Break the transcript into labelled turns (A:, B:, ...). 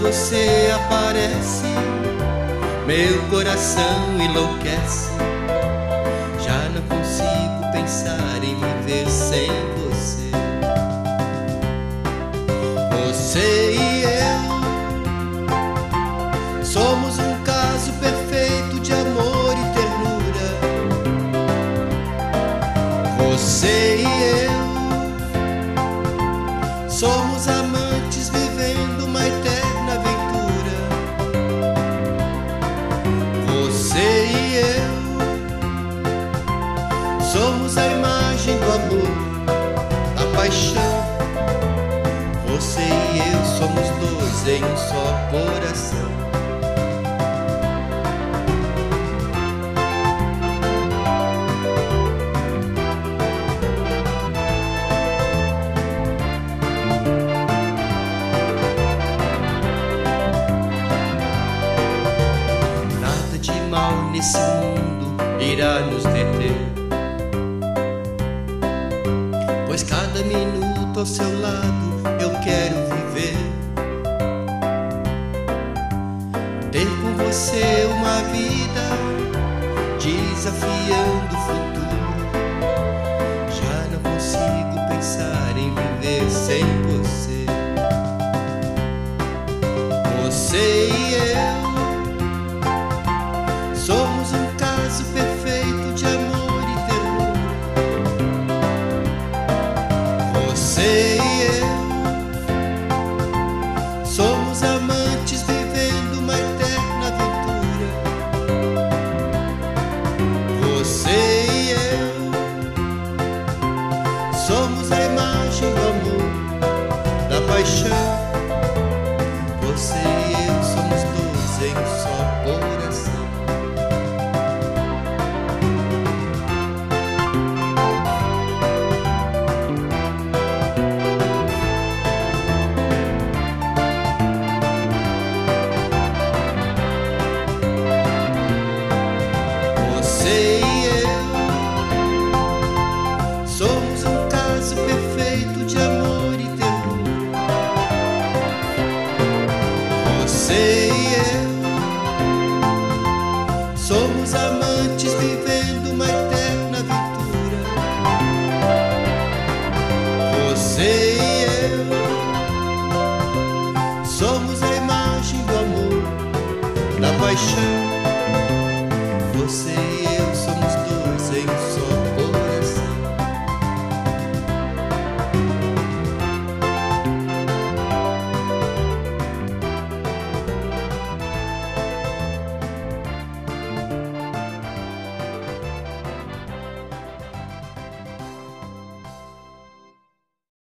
A: você aparece, meu coração enlouquece. Já não consigo pensar em viver sem você. Você e eu somos um caso perfeito de amor e ternura. Você e eu somos amantes vivendo uma eterna aventura. Você e eu somos a imagem do amor, da paixão. Você e eu somos dois em um só coração. Nada de mal nesse mundo irá nos deter, pois cada minuto ao seu lado eu quero viver. Ter com você uma vida desafiando o futuro. Já não consigo pensar em viver sem você. Você e eu somos um caso perfeito de amor e ternura. Você e eu somos amantes vivendo uma eterna aventura. Você e eu somos a imagem do amor, da paixão. Você e eu somos dois em um só coração. Você e eu somos um caso perfeito de amor e ternura. Você e eu somos amantes